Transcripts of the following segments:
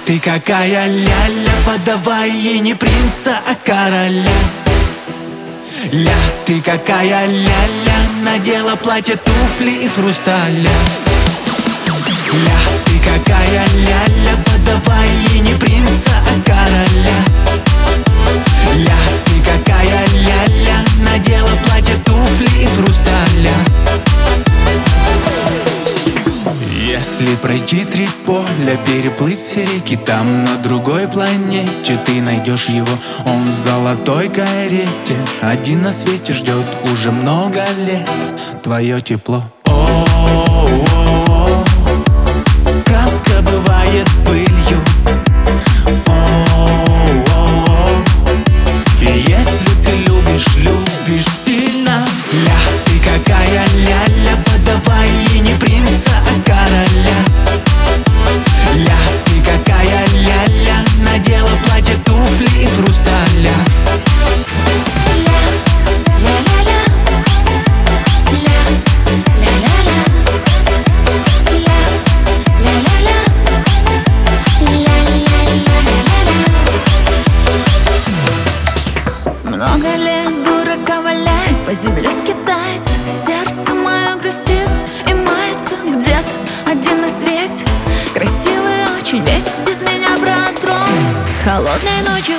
ты какая ля-ля, подавай ей не принца, а короля. Ля, ты какая ля-ля, надела платье, туфли из хрусталя. Ля, ты какая ля-ля, подавай ей не принца, а короля. Ля, ты какая ля-ля, надела платье, туфли из хрусталя. Если пройти 3 поля, переплыть все реки, там на другой планете ты найдешь его. Он в золотой карете, один на свете ждет уже много лет твое тепло. О-о-о-о, сказка бывает пылью. О-о-о, и если ты любишь, любишь сильно. Ля, ты какая ля-ля, подавай ей не принца, а короля. Ля, ты какая ля-ля, надела платье, туфли из хрусталя. Много лет дурака валяет, по земле скитается, сердце мое грустит и мается. Где-то один на свете, красивый очень, весь без меня протрон. Холодной ночью,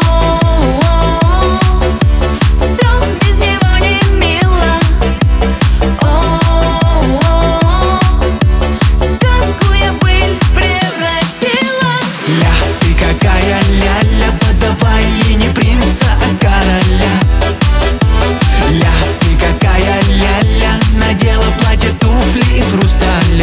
все без него не мило. Сказку я быль превратила. Ля, ты какая ля-ля, подавай ей не принца, а короля. Ля, ты какая ля-ля, надела платье, туфли из хрусталя.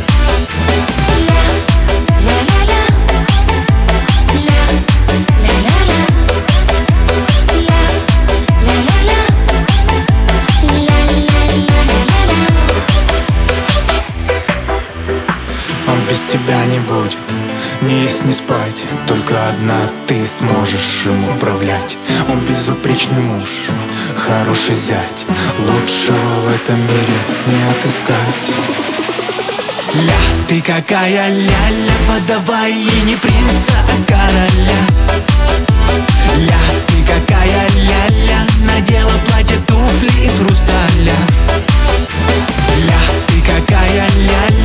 Он без тебя не будет ни есть, ни спать, только одна ты сможешь им управлять. Он безупречный муж, хороший зять, лучшего в этом мире не отыскать. Ля, ты какая ля-ля, подавай ей не принца, а короля. Ля, ты какая ля-ля, надела платье, туфли из хрусталя. Ля, ты какая ля-ля,